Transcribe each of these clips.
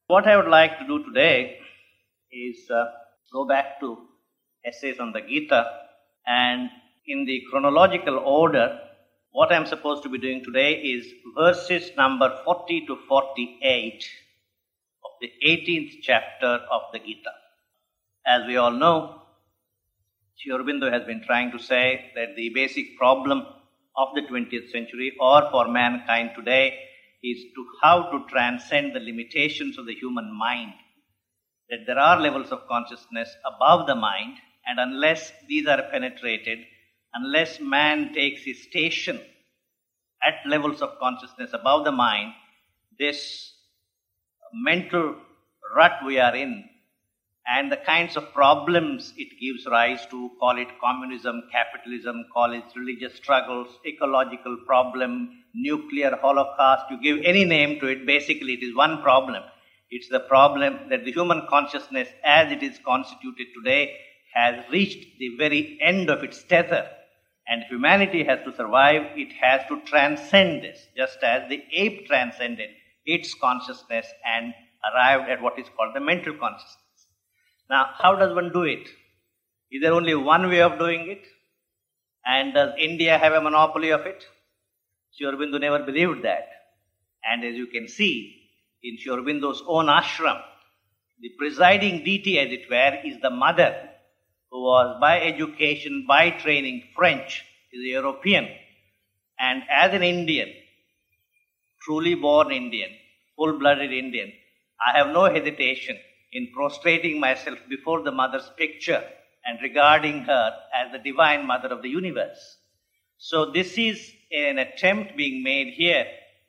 What I would like to do today is go back to essays on the Gita, and in the chronological order, what I'm supposed to be doing today is verses number 40 to 48 of the 18th chapter of the Gita. As we all know, Sri Aurobindo has been trying to say that the basic problem of the 20th century or for mankind today is to how to transcend the limitations of the human mind. That there are levels of consciousness above the mind, and unless these are penetrated, unless man takes his station at levels of consciousness above the mind, this mental rut we are in and the kinds of problems it gives rise to, call it communism, capitalism, call it religious struggles, ecological problem, nuclear holocaust, you give any name to it, basically it is one problem. It's the problem that the human consciousness as it is constituted today has reached the very end of its tether. And humanity has to survive, it has to transcend this, just as the ape transcended its consciousness and arrived at what is called the mental consciousness. Now, how does one do it? Is there only one way of doing it? And does India have a monopoly of it? Sri Aurobindo never believed that. And as you can see, in Sri Aurobindo's own ashram, the presiding deity, as it were, is the mother, who was by education, by training French, is a European. And as an Indian, truly born Indian, full-blooded Indian, I have no hesitation in prostrating myself before the mother's picture and regarding her as the divine mother of the universe. So this is an attempt being made here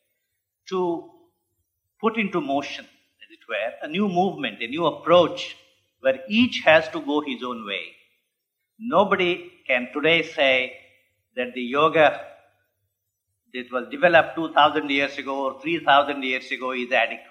to put into motion, as it were, a new movement, a new approach where each has to go his own way. Nobody can today say that the yoga that was developed 2,000 years ago or 3,000 years ago is adequate.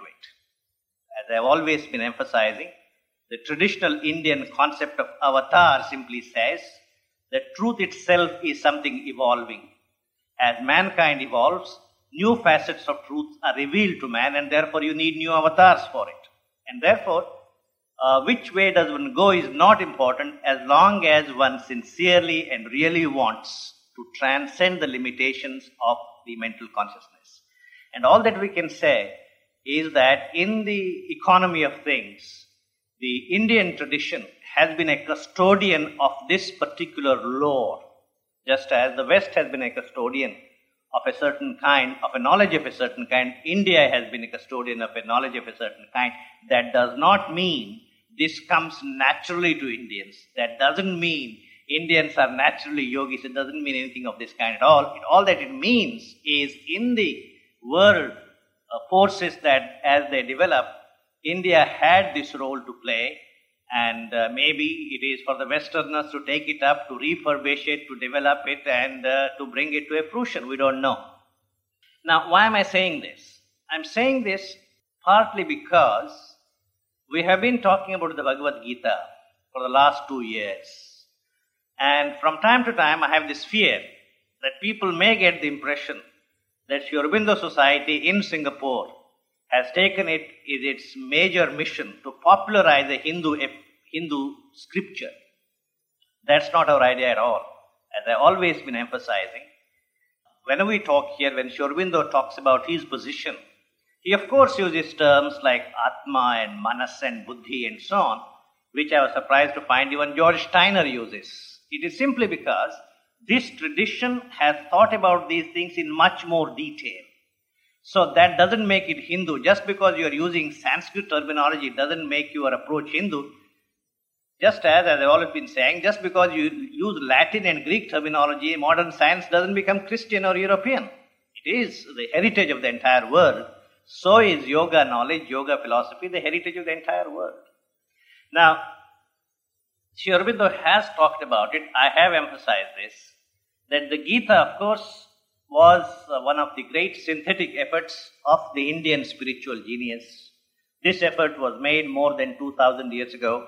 As I've always been emphasizing, the traditional Indian concept of avatar simply says that truth itself is something evolving. As mankind evolves, new facets of truth are revealed to man, and therefore you need new avatars for it. And therefore, which way does one go is not important as long as one sincerely and really wants to transcend the limitations of the mental consciousness. And all that we can say is that in the economy of things, the Indian tradition has been a custodian of this particular lore, just as the West has been a custodian of a certain kind, of a knowledge of a certain kind. India has been a custodian of a knowledge of a certain kind. That does not mean this comes naturally to Indians. That doesn't mean Indians are naturally yogis. It doesn't mean anything of this kind at all. All that it means is in the world forces that as they develop, India had this role to play, and maybe it is for the Westerners to take it up, to refurbish it, to develop it, and to bring it to a fruition. We don't know. Now, why am I saying this? I'm saying this partly because we have been talking about the Bhagavad Gita for the last 2 years. And from time to time, I have this fear that people may get the impression that Sri Aurobindo Society in Singapore has taken it as its major mission to popularize a Hindu scripture. That's not our idea at all. As I've always been emphasizing, whenever we talk here, when Sri Aurobindo talks about his position, he of course uses terms like Atma and Manas and Buddhi and so on, which I was surprised to find even George Steiner uses. It is simply because this tradition has thought about these things in much more detail. So that doesn't make it Hindu. Just because you are using Sanskrit terminology doesn't make your approach Hindu. Just as I've always been saying, just because you use Latin and Greek terminology, modern science doesn't become Christian or European. It is the heritage of the entire world. So is yoga knowledge, yoga philosophy, the heritage of the entire world. Now, Sri Aurobindo has talked about it. I have emphasized this, that the Gita, of course, was one of the great synthetic efforts of the Indian spiritual genius. This effort was made more than 2,000 years ago.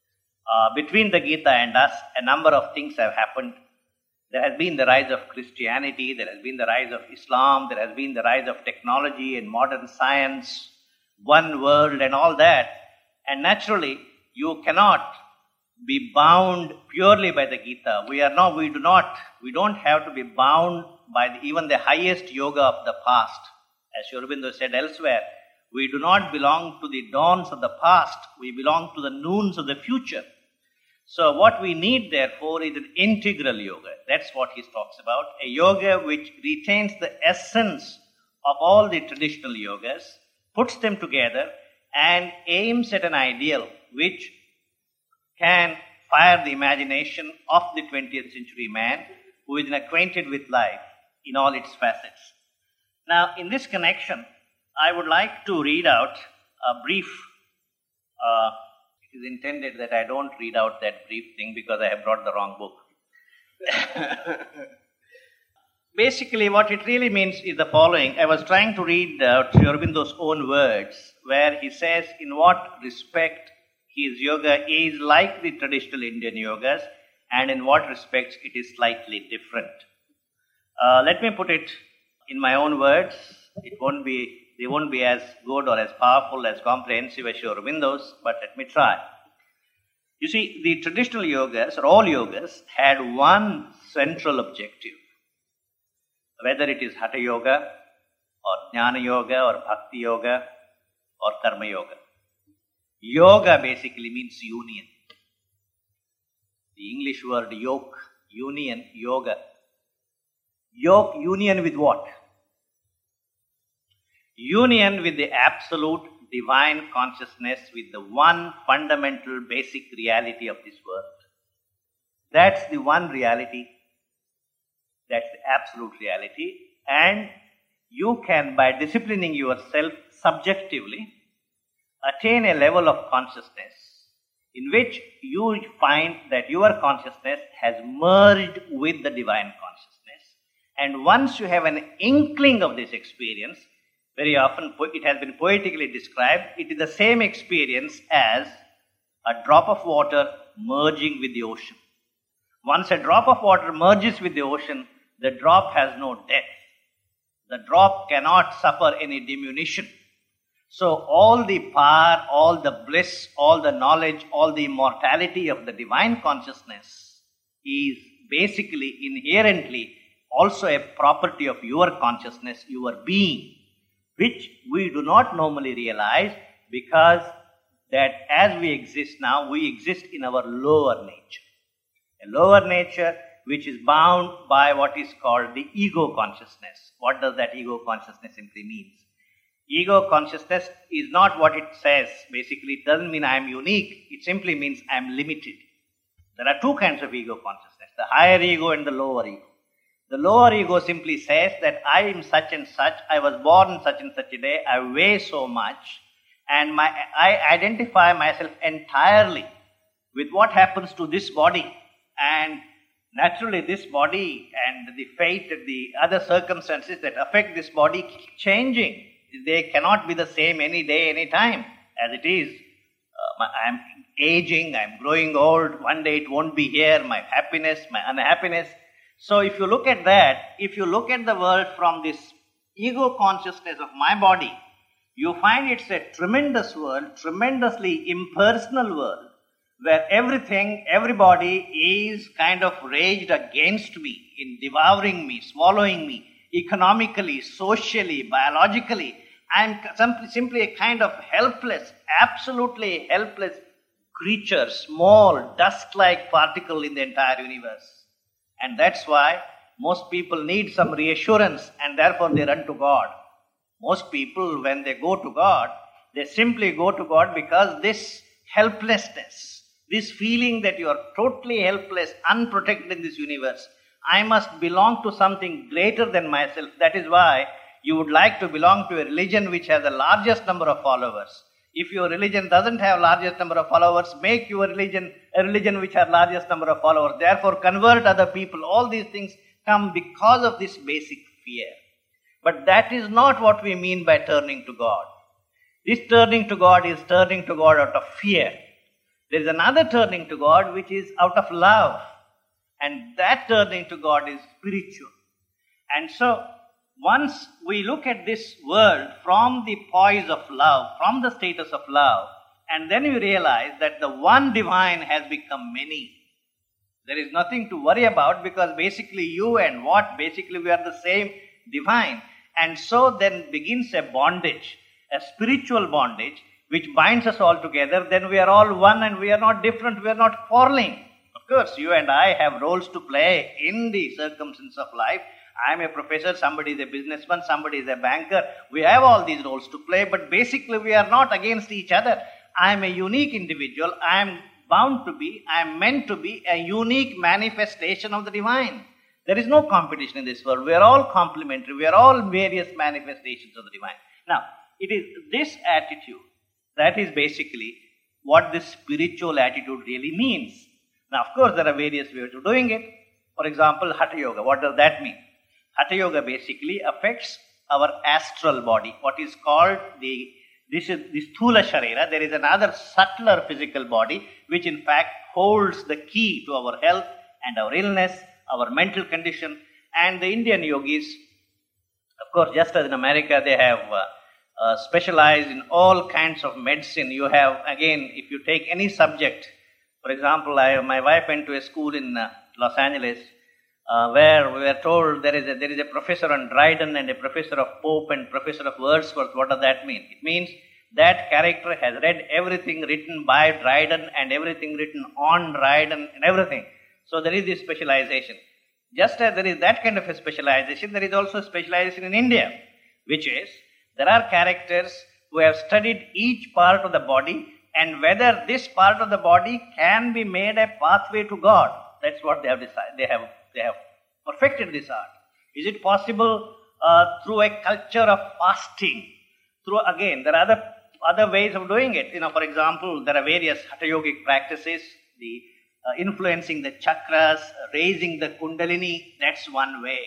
Between the Gita and us, a number of things have happened. There has been the rise of Christianity, there has been the rise of Islam, there has been the rise of technology and modern science. one world and all that. And naturally, you cannot be bound purely by the Gita. We don't have to be bound by even the highest yoga of the past. As Sri Aurobindo said elsewhere, we do not belong to the dawns of the past. We belong to the noons of the future. So what we need, therefore, is an integral yoga. That's what he talks about. A yoga which retains the essence of all the traditional yogas, puts them together, and aims at an ideal which can fire the imagination of the 20th century man who is acquainted with life in all its facets. Now, in this connection, I would like to read out a brief, it is intended that I don't read out that brief thing because I have brought the wrong book. Basically, what it really means is the following. I was trying to read Sri Aurobindo's own words, where he says in what respect his yoga is like the traditional Indian yogas, and in what respects it is slightly different. Let me put it in my own words. They won't be as good or as powerful, as comprehensive as Sri Aurobindo's, but let me try. You see, the traditional yogas, or all yogas, had one central objective. Whether it is Hatha Yoga, or Jnana Yoga, or Bhakti Yoga, or Karma Yoga. Yoga basically means union. The English word yoke, union, yoga. Yoke, union with what? Union with the absolute divine consciousness, with the one fundamental basic reality of this world. That's the one reality. That's the absolute reality. And you can, by disciplining yourself subjectively, attain a level of consciousness in which you find that your consciousness has merged with the divine consciousness. And once you have an inkling of this experience, very often it has been poetically described, it is the same experience as a drop of water merging with the ocean. Once a drop of water merges with the ocean, the drop has no depth. The drop cannot suffer any diminution. So all the power, all the bliss, all the knowledge, all the immortality of the divine consciousness is basically inherently also a property of your consciousness, your being, which we do not normally realize because that as we exist now, we exist in our lower nature. A lower nature which is bound by what is called the ego consciousness. What does that ego consciousness simply mean? Ego consciousness is not what it says. Basically, it doesn't mean I am unique. It simply means I am limited. There are two kinds of ego consciousness, the higher ego and the lower ego. The lower ego simply says that I am such and such, I was born such and such a day, I weigh so much, and I identify myself entirely with what happens to this body. And naturally, this body and the fate and the other circumstances that affect this body keep changing. They cannot be the same any day, any time, as it is. I am aging, I am growing old, one day it won't be here, my happiness, my unhappiness. So if you look at that, if you look at the world from this ego consciousness of my body, you find it's a tremendous world, tremendously impersonal world, where everything, everybody is kind of raged against me, in devouring me, swallowing me, economically, socially, biologically. I am simply a kind of helpless, absolutely helpless creature, small, dust-like particle in the entire universe. And that's why most people need some reassurance and therefore they run to God. Most people, when they go to God, they simply go to God because this helplessness, this feeling that you are totally helpless, unprotected in this universe, I must belong to something greater than myself. That is why you would like to belong to a religion which has the largest number of followers. If your religion doesn't have largest number of followers, make your religion a religion which has largest number of followers. Therefore, convert other people. All these things come because of this basic fear. But that is not what we mean by turning to God. This turning to God is turning to God out of fear. There is another turning to God which is out of love. And that turning to God is spiritual. And so, once we look at this world from the poise of love, from the status of love, and then we realize that the one divine has become many, there is nothing to worry about, because basically you and what? Basically we are the same divine. And so then begins a bondage, a spiritual bondage, which binds us all together. Then we are all one and we are not different, we are not quarreling. Of course, you and I have roles to play in the circumstance of life. I am a professor, somebody is a businessman, somebody is a banker. We have all these roles to play, but basically we are not against each other. I am a unique individual. I am bound to be, I am meant to be a unique manifestation of the divine. There is no competition in this world. We are all complementary. We are all various manifestations of the divine. Now, it is this attitude that is basically what this spiritual attitude really means. Now, of course, there are various ways of doing it. For example, Hatha Yoga. What does that mean? Hatha Yoga basically affects our astral body, what is called this Sthula Sharira. There is another subtler physical body which in fact holds the key to our health and our illness, our mental condition. And the Indian yogis, of course, just as in America, they have specialized in all kinds of medicine. You have, again, if you take any subject, for example, my wife went to a school in Los Angeles where we were told there is a professor on Dryden and a professor of Pope and professor of Wordsworth. What does that mean? It means that character has read everything written by Dryden and everything written on Dryden and everything. So there is this specialization. Just as there is that kind of a specialization, there is also a specialization in India, which is there are characters who have studied each part of the body and whether this part of the body can be made a pathway to God. That's what they have decided. They have perfected this art. Is it possible through a culture of fasting? Again, there are other ways of doing it. For example, there are various Hatha Yogic practices, the influencing the chakras, raising the kundalini. That's one way.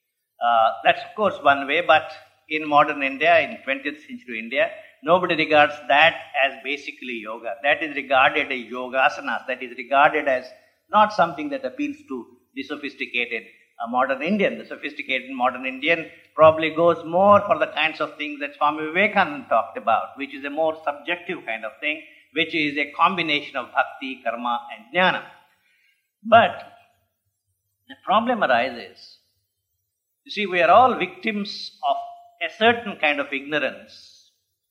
That's of course one way, but in modern India, in 20th century India, nobody regards that as basically yoga. That is regarded as yogasanas. That is regarded as not something that appeals to the sophisticated modern Indian. The sophisticated modern Indian probably goes more for the kinds of things that Swami Vivekananda talked about, which is a more subjective kind of thing, which is a combination of bhakti, karma and jnana. But the problem arises, you see, we are all victims of a certain kind of ignorance.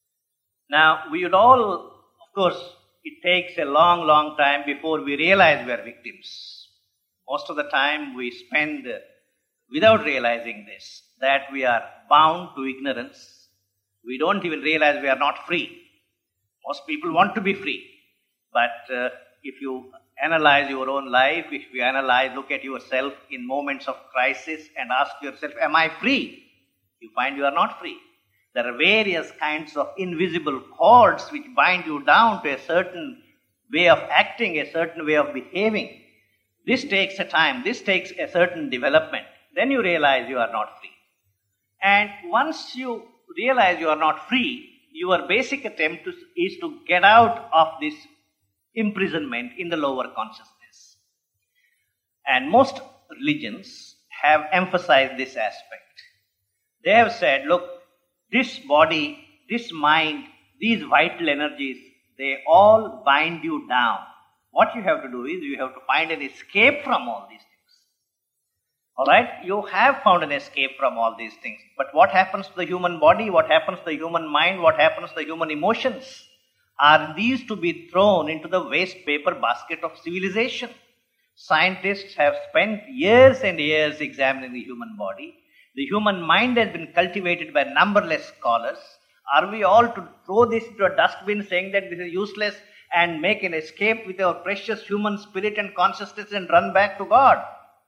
Now, we would all, of course, it takes a long time before we realize we are victims. Most of the time we spend without realizing this, that we are bound to ignorance. We don't even realize we are not free. Most people want to be free. But if you analyze your own life, if you look at yourself in moments of crisis and ask yourself, am I free? You find you are not free. There are various kinds of invisible cords which bind you down to a certain way of acting, a certain way of behaving. This takes a time, this takes a certain development. Then you realize you are not free. And once you realize you are not free, your basic attempt is to get out of this imprisonment in the lower consciousness. And most religions have emphasized this aspect. They have said, look, this body, this mind, these vital energies, they all bind you down. What you have to do is you have to find an escape from all these things. Alright? You have found an escape from all these things. But what happens to the human body? What happens to the human mind? What happens to the human emotions? Are these to be thrown into the waste paper basket of civilization? Scientists have spent years and years examining the human body. The human mind has been cultivated by numberless scholars. Are we all to throw this into a dustbin saying that this is useless and make an escape with our precious human spirit and consciousness and run back to God?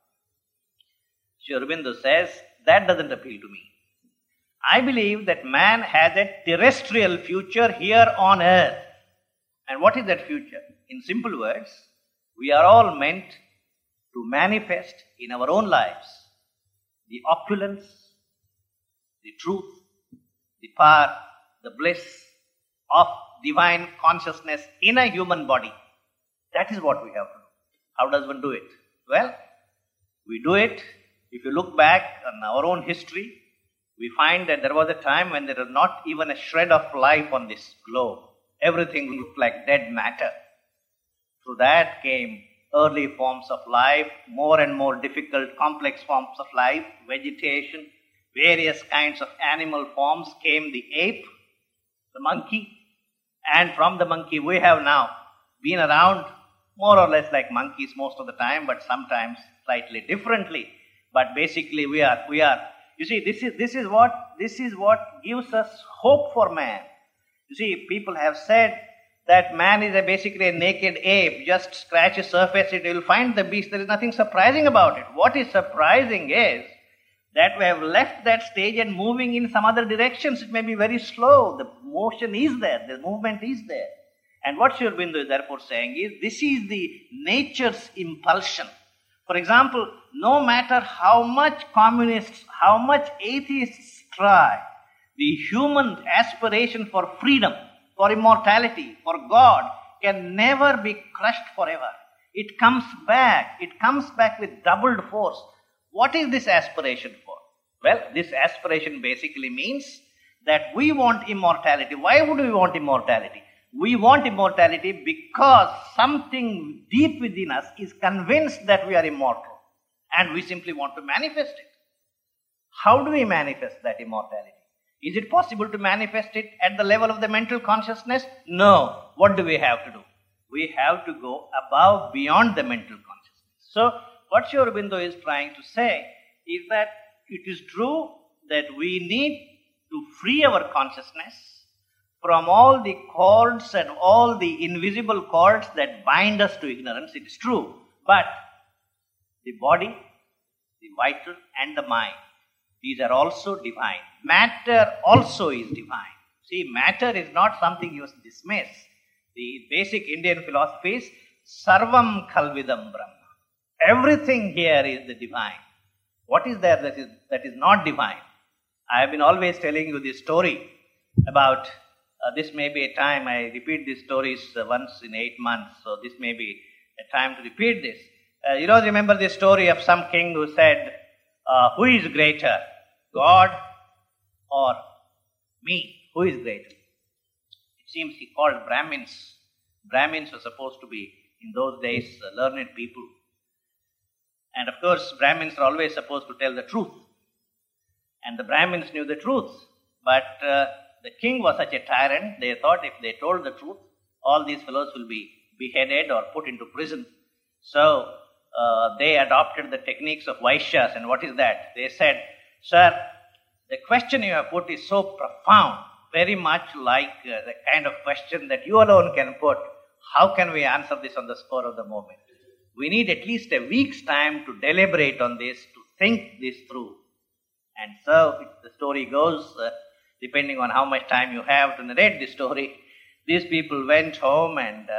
Sri Aurobindo says, that doesn't appeal to me. I believe that man has a terrestrial future here on earth. And what is that future? In simple words, we are all meant to manifest in our own lives the opulence, the truth, the power, the bliss of divine consciousness in a human body. That is what we have to do. How does one do it? Well, we do it, if you look back on our own history, we find that there was a time when there was not even a shred of life on this globe. Everything looked like dead matter. Through that came early forms of life, more and more difficult, complex forms of life, vegetation, various kinds of animal forms. Came the ape, the monkey, and from the monkey we have now been around more or less like monkeys most of the time, but sometimes slightly differently. But basically we are. You see, this is what gives us hope for man. You see, people have said that man is basically a naked ape. Just scratch the surface, you will find the beast. There is nothing surprising about it. What is surprising is that we have left that stage and moving in some other directions. It may be very slow. The motion is there. The movement is there. And what Sri Aurobindo is therefore saying is, this is the nature's impulsion. For example, no matter how much communists, how much atheists try, the human aspiration for freedom, for immortality, for God, can never be crushed forever. It comes back with doubled force. What is this aspiration for? Well, this aspiration basically means that we want immortality. Why would we want immortality? We want immortality because something deep within us is convinced that we are immortal, and we simply want to manifest it. How do we manifest that immortality? Is it possible to manifest it at the level of the mental consciousness? No. What do we have to do? We have to go above, beyond the mental consciousness. So, what Sri Aurobindo is trying to say is that it is true that we need to free our consciousness from all the cords and all the invisible cords that bind us to ignorance. It is true. But the body, the vital, and the mind, these are also divine. Matter also is divine. See, matter is not something you dismiss. The basic Indian philosophy is Sarvam Kalvidam Brahma. Everything here is the divine. What is there that is not divine? I have been always telling you this story about, this may be a time, I repeat these stories once in 8 months, so this may be a time to repeat this. Remember the story of some king who said, who is greater, God or me? Who is greater? It seems he called Brahmins. Brahmins were supposed to be, in those days, learned people. And of course, Brahmins are always supposed to tell the truth. And the Brahmins knew the truth. But the king was such a tyrant, they thought if they told the truth, all these fellows will be beheaded or put into prison. So they adopted the techniques of Vaishyas. And what is that? They said, sir, the question you have put is so profound, very much like the kind of question that you alone can put. How can we answer this on the spur of the moment? We need at least a week's time to deliberate on this, to think this through. And so the story goes, depending on how much time you have to narrate the story, these people went home and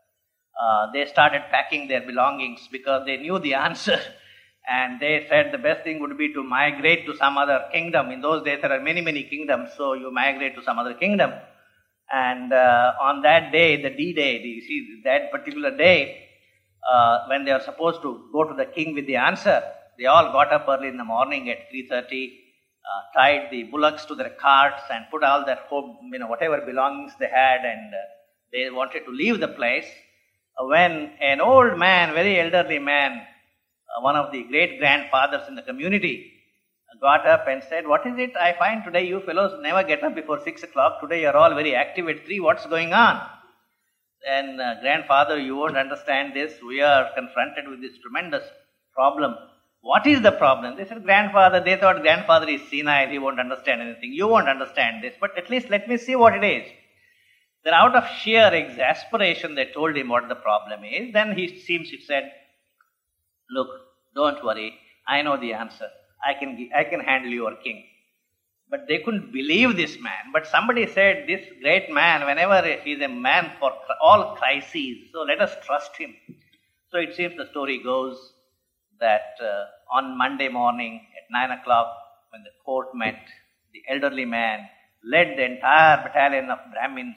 they started packing their belongings because they knew the answer. And they said the best thing would be to migrate to some other kingdom. In those days there are many, many kingdoms, so you migrate to some other kingdom. And on that day, the D-Day, you see, that particular day, when they are supposed to go to the king with the answer, they all got up early in the morning at 3:30, tied the bullocks to their carts and put all their whatever belongings they had, and they wanted to leave the place. When an old man, very elderly man, one of the great-grandfathers in the community, got up and said, what is it? I find today you fellows never get up before 6 o'clock. Today you are all very active at 3. What's going on? Then, grandfather, you won't understand this. We are confronted with this tremendous problem. What is the problem? They said, grandfather, they thought grandfather is senile. He won't understand anything. You won't understand this. But at least let me see what it is. Then out of sheer exasperation, they told him what the problem is. Then he said, look, don't worry. I know the answer. I can handle your king. But they couldn't believe this man. But somebody said, this great man, whenever he's a man for all crises, so let us trust him. So it seems the story goes that on Monday morning at 9 o'clock, when the court met, the elderly man led the entire battalion of Brahmins,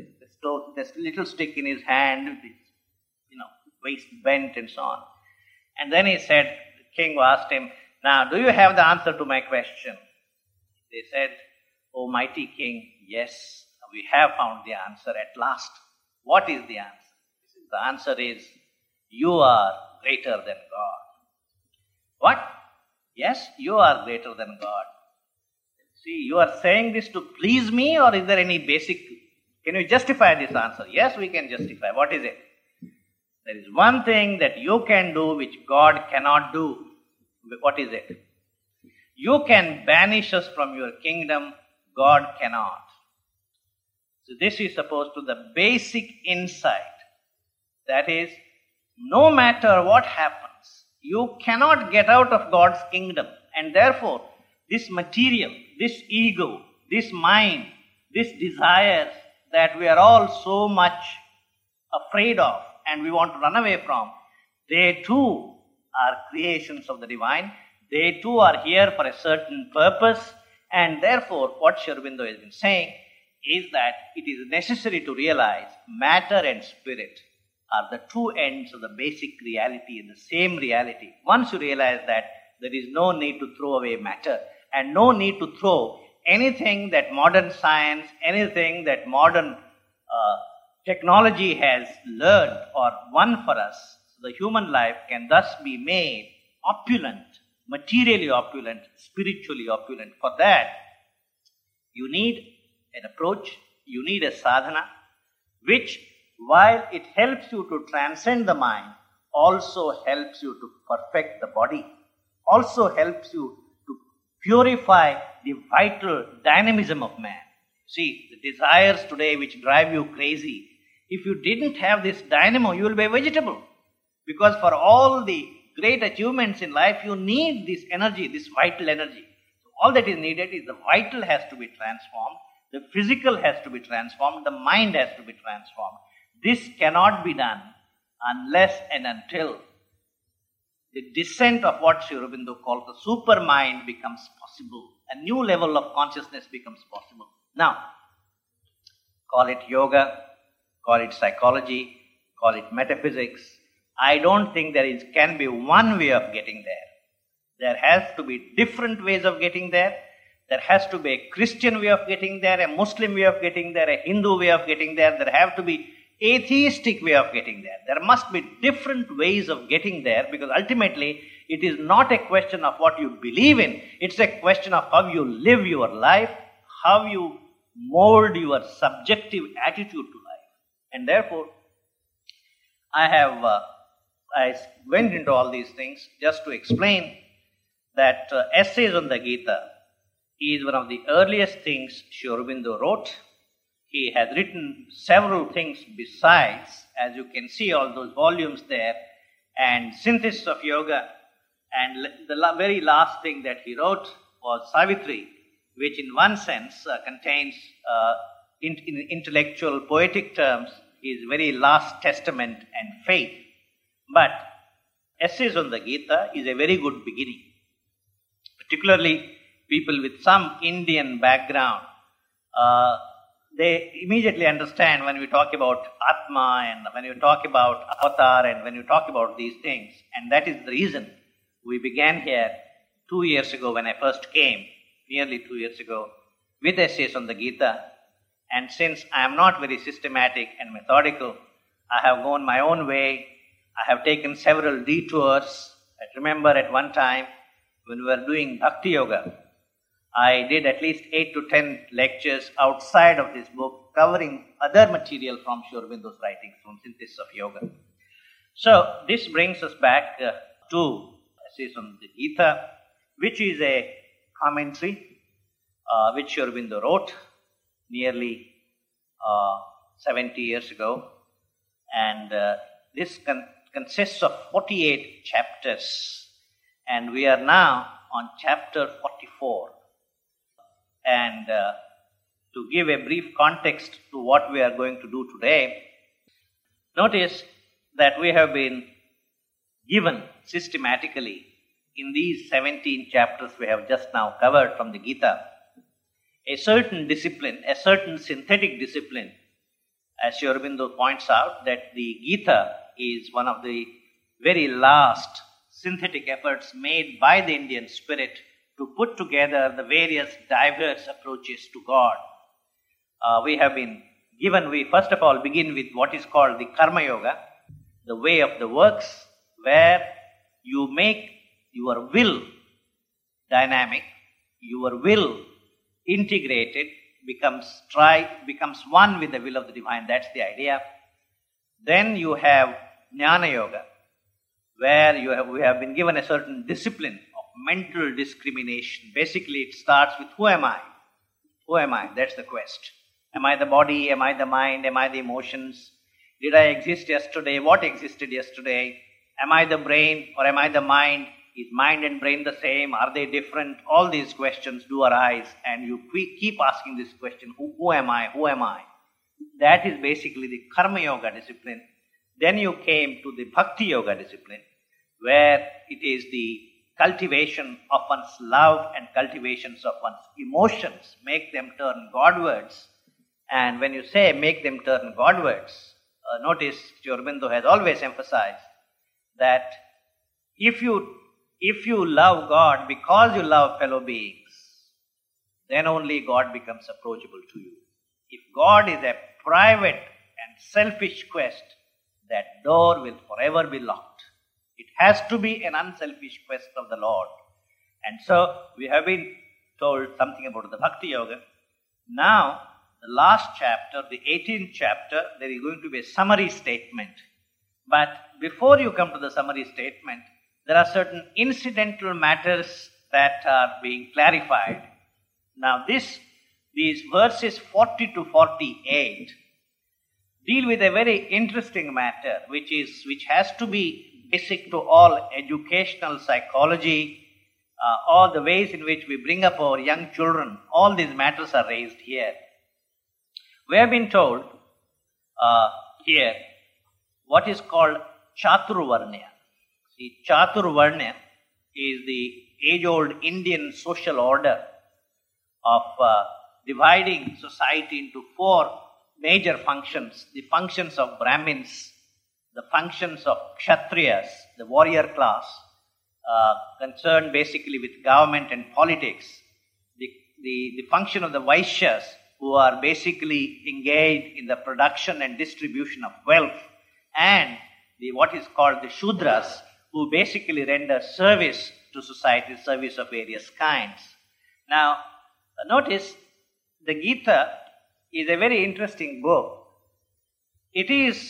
this little stick in his hand, with his waist bent and so on. And then he said, the king asked him, now, do you have the answer to my question? They said, "O mighty king, yes, we have found the answer at last." What is the answer? The answer is, you are greater than God. What? Yes, you are greater than God. See, you are saying this to please me, or is there any basic... Can you justify this answer? Yes, we can justify. What is it? There is one thing that you can do which God cannot do. What is it? You can banish us from your kingdom. God cannot. So this is supposed to be the basic insight. That is, no matter what happens, you cannot get out of God's kingdom. And therefore, this material, this ego, this mind, this desires that we are all so much afraid of and we want to run away from, they too are creations of the divine. They too are here for a certain purpose. And therefore, what Sri Aurobindo has been saying is that it is necessary to realize matter and spirit are the two ends of the basic reality and the same reality. Once you realize that, there is no need to throw away matter and no need to throw anything that modern science, anything that modern technology has learned or won for us. So the human life can thus be made opulent, materially opulent, spiritually opulent. For that, you need an approach, you need a sadhana, which, while it helps you to transcend the mind, also helps you to perfect the body, also helps you to purify the vital dynamism of man. See, the desires today which drive you crazy, if you didn't have this dynamo, you will be a vegetable. Because for all the great achievements in life, you need this energy, this vital energy. So all that is needed is the vital has to be transformed, the physical has to be transformed, the mind has to be transformed. This cannot be done unless and until the descent of what Sri Aurobindo calls the supermind becomes possible. A new level of consciousness becomes possible. Now, call it yoga, call it psychology, call it metaphysics. I don't think can be one way of getting there. There has to be different ways of getting there. There has to be a Christian way of getting there, a Muslim way of getting there, a Hindu way of getting there. There have to be atheistic way of getting there. There must be different ways of getting there, because ultimately it is not a question of what you believe in. It's a question of how you live your life, how you mold your subjective attitude to life. And therefore, I went into all these things just to explain that Essays on the Gita is one of the earliest things Sri Aurobindo wrote. He has written several things besides, as you can see all those volumes there, and Synthesis of Yoga, and the very last thing that he wrote was Savitri, which in one sense contains, in intellectual poetic terms, his very last testament and faith. But Essays on the Gita is a very good beginning. Particularly people with some Indian background, they immediately understand when we talk about Atma and when you talk about Avatar and when you talk about these things. And that is the reason we began here 2 years ago when I first came, nearly 2 years ago, with Essays on the Gita. And since I am not very systematic and methodical, I have gone my own way. I have taken several detours. I remember at one time when we were doing Bhakti Yoga, I did at least 8 to 10 lectures outside of this book, covering other material from Sri Aurobindo's writings, from Synthesis of Yoga. So this brings us back to Essays on the Gita, which is a commentary which Sri Aurobindo wrote nearly 70 years ago. And this consists of 48 chapters. And we are now on chapter 44. And to give a brief context to what we are going to do today, notice that we have been given systematically in these 17 chapters we have just now covered from the Gita, a certain discipline, a certain synthetic discipline. As Sri Aurobindo points out, that the Gita is one of the very last synthetic efforts made by the Indian spirit to put together the various diverse approaches to God. We have been given, we first of all begin with what is called the Karma Yoga, the way of the works, where you make your will dynamic, your will integrated, becomes one with the will of the divine. That's the idea. Then you have Jnana Yoga, where we have been given a certain discipline of mental discrimination. Basically, it starts with who am I? Who am I? That's the quest. Am I the body? Am I the mind? Am I the emotions? Did I exist yesterday? What existed yesterday? Am I the brain or am I the mind? Is mind and brain the same? Are they different? All these questions do arise, and you keep asking this question, who am I? Who am I? That is basically the Karma Yoga discipline. Then you came to the Bhakti Yoga discipline, where it is the cultivation of one's love and cultivations of one's emotions, make them turn Godwards. And when you say make them turn Godwards, notice Sri Aurobindo has always emphasized that if you love God because you love fellow beings, then only God becomes approachable to you. If God is a private and selfish quest, that door will forever be locked. It has to be an unselfish quest of the Lord. And so we have been told something about the Bhakti Yoga. Now, the last chapter, the 18th chapter, there is going to be a summary statement. But before you come to the summary statement, there are certain incidental matters that are being clarified. Now these verses 40 to 48 deal with a very interesting matter, which has to be basic to all educational psychology, all the ways in which we bring up our young children. All these matters are raised here. We have been told here what is called Chaturvarnya. See, Chaturvarnya is the age-old Indian social order of dividing society into four major functions. The functions of Brahmins, the functions of Kshatriyas, the warrior class, concerned basically with government and politics. The function of the Vaishyas, who are basically engaged in the production and distribution of wealth, and what is called the Shudras, who basically render service to society, service of various kinds. Now, notice the Gita is a very interesting book. It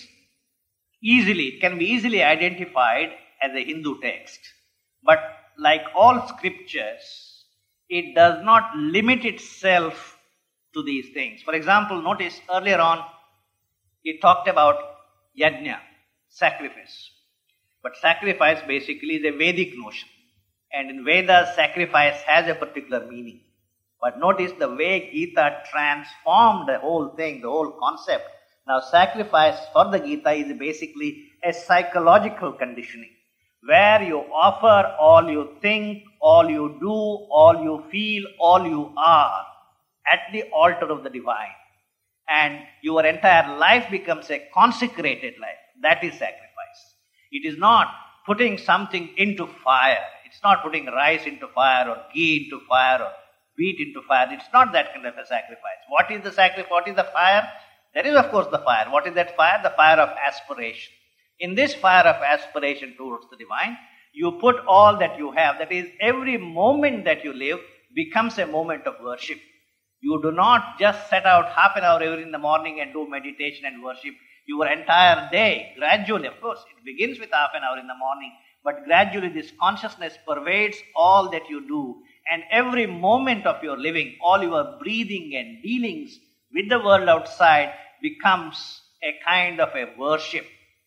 can be easily identified as a Hindu text. But like all scriptures, it does not limit itself to these things. For example, notice earlier on, it talked about yajna, sacrifice. But sacrifice basically is a Vedic notion. And in Vedas, sacrifice has a particular meaning. But notice the way Gita transformed the whole thing, the whole concept. Now, sacrifice for the Gita is basically a psychological conditioning, where you offer all you think, all you do, all you feel, all you are at the altar of the divine. And your entire life becomes a consecrated life. That is sacrifice. It is not putting something into fire. It's not putting rice into fire or ghee into fire or wheat into fire. It's not that kind of a sacrifice. What is the sacrifice? What is the fire? There is, of course, the fire. What is that fire? The fire of aspiration. In this fire of aspiration towards the divine, you put all that you have. That is, every moment that you live becomes a moment of worship. You do not just set out half an hour every in the morning and do meditation and worship. Your entire day, gradually, of course, it begins with half an hour in the morning, but gradually this consciousness pervades all that you do. And every moment of your living, all your breathing and dealings with the world outside becomes a kind of a worship.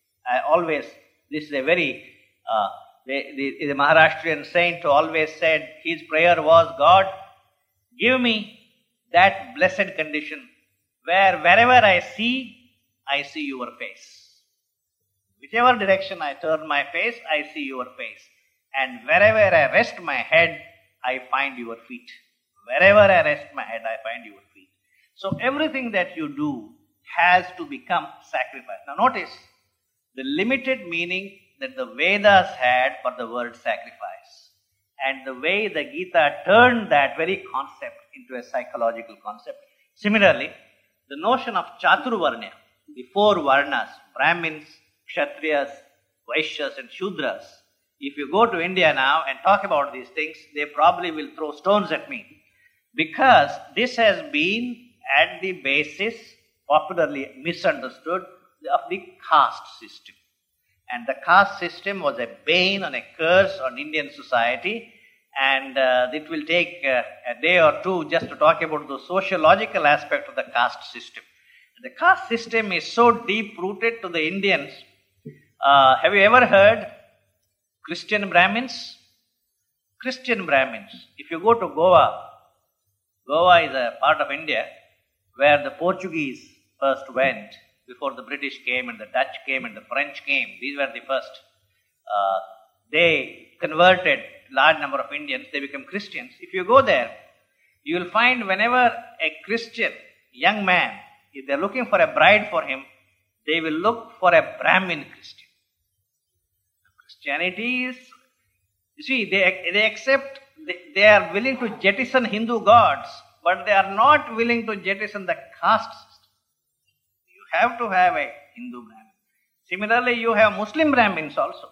This is a very, the Maharashtrian saint who always said his prayer was, God, give me that blessed condition where wherever I see your face. Whichever direction I turn my face, I see your face. And wherever I rest my head, I find your feet. Wherever I rest my head, I find your feet. So everything that you do has to become sacrifice. Now notice the limited meaning that the Vedas had for the word sacrifice and the way the Gita turned that very concept into a psychological concept. Similarly, the notion of Chaturvarnya, the four Varnas, Brahmins, Kshatriyas, Vaishyas and Shudras. If you go to India now and talk about these things, they probably will throw stones at me. Because this has been at the basis, popularly misunderstood, of the caste system. And the caste system was a bane and a curse on Indian society. And it will take a day or two just to talk about the sociological aspect of the caste system. The caste system is so deep-rooted to the Indians. Have you ever heard Christian Brahmins? Christian Brahmins. If you go to Goa, Goa is a part of India where the Portuguese first went before the British came and the Dutch came and the French came. These were the first. They converted large number of Indians. They became Christians. If you go there, you will find whenever a Christian young man, if they are looking for a bride for him, they will look for a Brahmin Christian. Christianity is, you see, they accept, they are willing to jettison Hindu gods, but they are not willing to jettison the caste system. You have to have a Hindu Brahmin. Similarly, you have Muslim Brahmins also.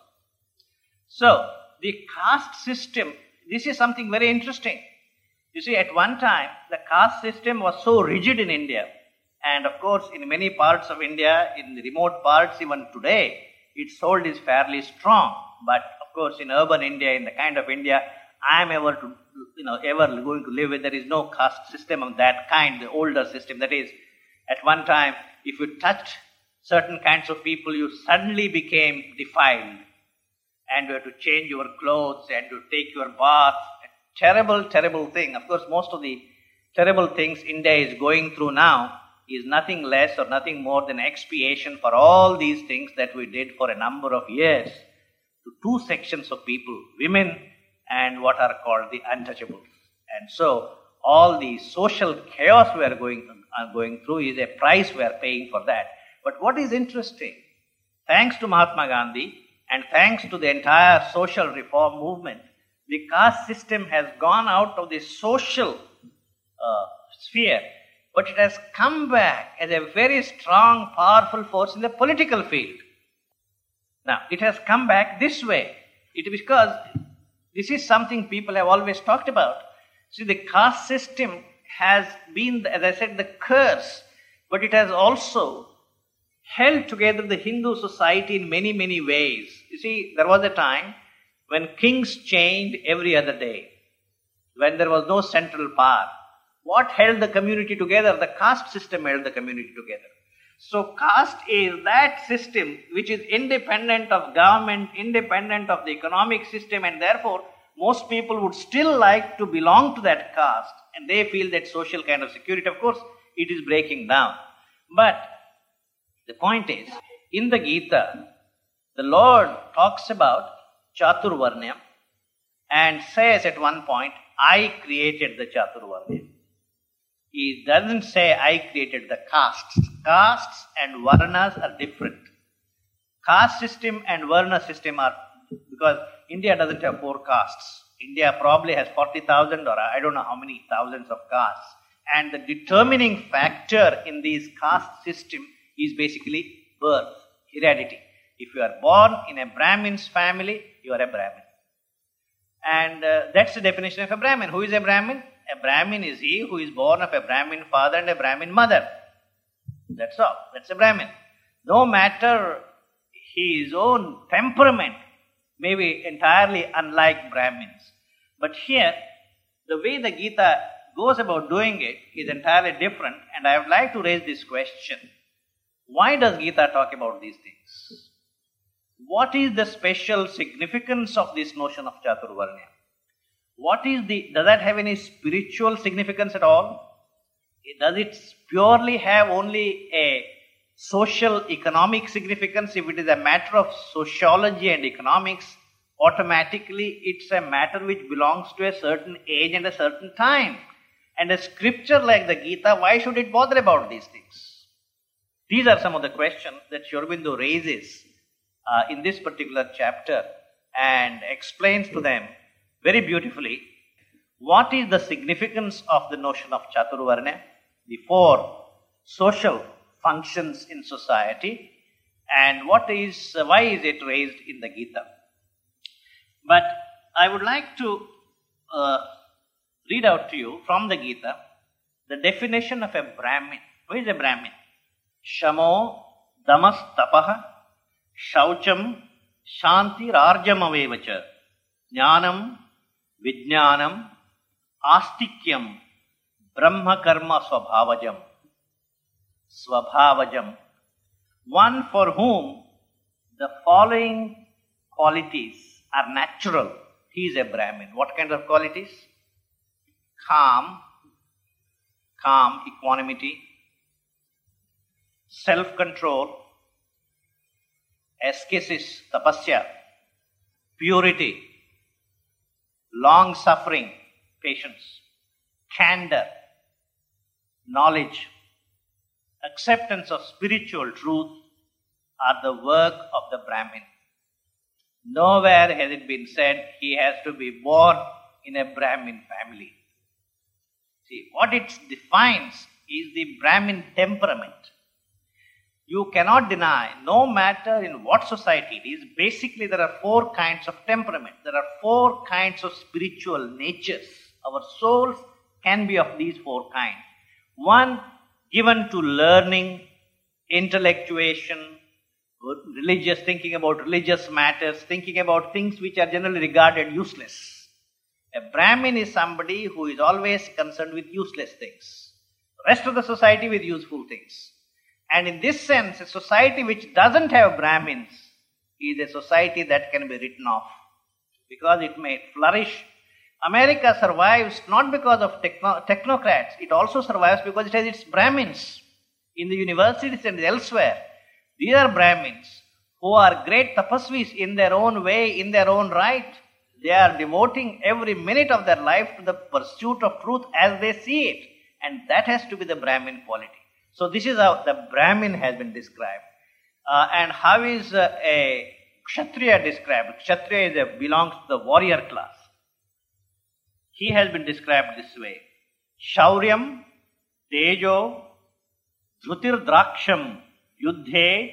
So, the caste system, this is something very interesting. You see, at one time, the caste system was so rigid in India. And of course, in many parts of India, in the remote parts even today, its hold is fairly strong. But of course, in urban India, in the kind of India I am ever going to live with, there is no caste system of that kind, the older system. That is, at one time, if you touched certain kinds of people, you suddenly became defiled. And you have to change your clothes and to take your bath. A terrible, terrible thing. Of course, most of the terrible things India is going through now is nothing less or nothing more than expiation for all these things that we did for a number of years to two sections of people, women and what are called the untouchables. And so, all the social chaos we are going through is a price we are paying for that. But what is interesting, thanks to Mahatma Gandhi, and thanks to the entire social reform movement, the caste system has gone out of the social sphere, but it has come back as a very strong, powerful force in the political field. Now, it has come back this way. It is because this is something people have always talked about. See, the caste system has been, as I said, the curse, but it has also held together the Hindu society in many, many ways. You see, there was a time when kings changed every other day, when there was no central power. What held the community together? The caste system held the community together. So caste is that system which is independent of government, independent of the economic system, and therefore most people would still like to belong to that caste, and they feel that social kind of security. Of course, it is breaking down. But the point is, in the Gita, the Lord talks about Chaturvarnya and says at one point, I created the Chaturvarnya. He doesn't say, I created the castes. Castes and Varnas are different. Caste system and Varna system are, because India doesn't have 4 castes. India probably has 40,000 or I don't know how many thousands of castes. And the determining factor in these caste system is basically birth, heredity. If you are born in a Brahmin's family, you are a Brahmin. And that's the definition of a Brahmin. Who is a Brahmin? A Brahmin is he who is born of a Brahmin father and a Brahmin mother. That's all. That's a Brahmin. No matter his own temperament may be entirely unlike Brahmins. But here, the way the Gita goes about doing it is entirely different, and I would like to raise this question. Why does Gita talk about these things? What is the special significance of this notion of Chaturvarnya? Does that have any spiritual significance at all? Does it purely have only a social economic significance? If it is a matter of sociology and economics, automatically it's a matter which belongs to a certain age and a certain time. And a scripture like the Gita, why should it bother about these things? These are some of the questions that Sri Aurobindo raises in this particular chapter and explains to them very beautifully what is the significance of the notion of Chaturvarna, the four social functions in society, and why is it raised in the Gita. But I would like to read out to you from the Gita the definition of a Brahmin. Who is a Brahmin? Shamo damas tapaha shaucham shanti rarjam avevacha jnanam vijnanam astikyam brahma karma swabhavajam. One for whom the following qualities are natural, he is a Brahmin. What kind of qualities? Calm, equanimity, self-control, ascesis, tapasya, purity, long-suffering, patience, candor, knowledge, acceptance of spiritual truth are the work of the Brahmin. Nowhere has it been said he has to be born in a Brahmin family. See, what it defines is the Brahmin temperament. You cannot deny, no matter in what society it is, basically there are four kinds of temperament. There are four kinds of spiritual natures. Our souls can be of these four kinds. One, given to learning, intellectuation, religious, thinking about religious matters, thinking about things which are generally regarded useless. A Brahmin is somebody who is always concerned with useless things. Rest of the society with useful things. And in this sense, a society which doesn't have Brahmins is a society that can be written off because it may flourish. America survives not because of technocrats, it also survives because it has its Brahmins in the universities and elsewhere. These are Brahmins who are great tapasvis in their own way, in their own right. They are devoting every minute of their life to the pursuit of truth as they see it. And that has to be the Brahmin quality. So this is how the Brahmin has been described. And how is a Kshatriya described? Kshatriya belongs to the warrior class. He has been described this way. Shauryam, Tejo, Dhrutir Draksham, Yuddhe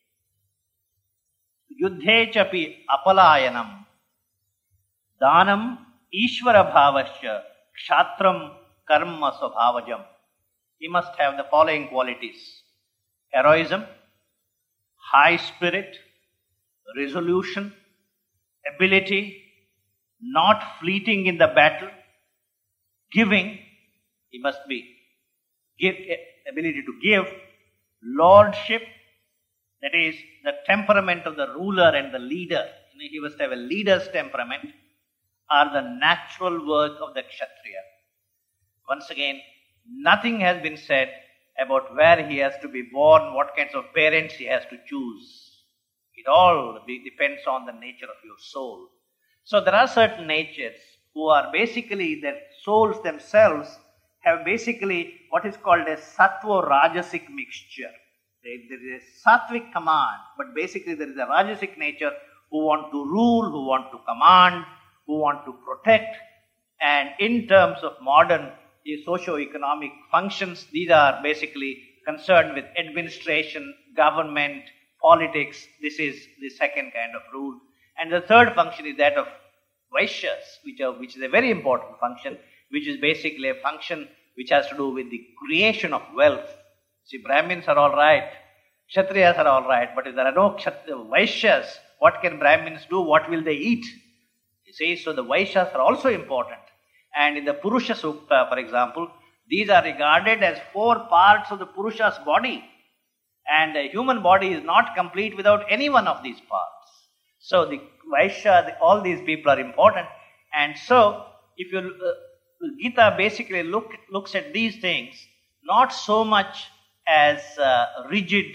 chapi apalayanam, Danam Ishvara Bhavasya, Kshatram Karma Swabhavajam. He must have the following qualities: heroism, high spirit, resolution, ability, not fleeting in the battle, giving, he must be ability to give, lordship, that is the temperament of the ruler and the leader. He must have a leader's temperament, are the natural work of the Kshatriya. Once again, nothing has been said about where he has to be born, what kinds of parents he has to choose. It all depends on the nature of your soul. So there are certain natures who are basically, their souls themselves have basically what is called a sattva-rajasic mixture. There is a sattvic command, but basically there is a rajasic nature who want to rule, who want to command, who want to protect. And in terms of modern socio-economic functions, these are basically concerned with administration, government, politics. This is the second kind of rule. And the third function is that of Vaishyas, which is a very important function, which is basically a function which has to do with the creation of wealth. See, Brahmins are all right, Kshatriyas are all right, but if there are no Vaishyas, what can Brahmins do? What will they eat? You see, so the Vaishyas are also important. And in the Purusha Sukta, for example, these are regarded as four parts of the Purusha's body. And the human body is not complete without any one of these parts. So the Vaishya, all these people are important. And so, if you Gita basically looks at these things, not so much as rigid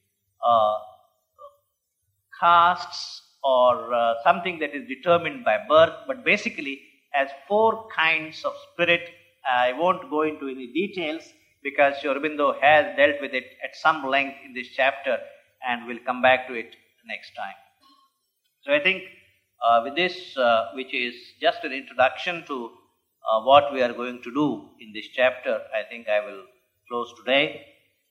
castes or something that is determined by birth, but basically as four kinds of spirit. I won't go into any details because Sri Aurobindo has dealt with it at some length in this chapter, and we'll come back to it next time. So I think With this, which is just an introduction to what we are going to do in this chapter, I think I will close today.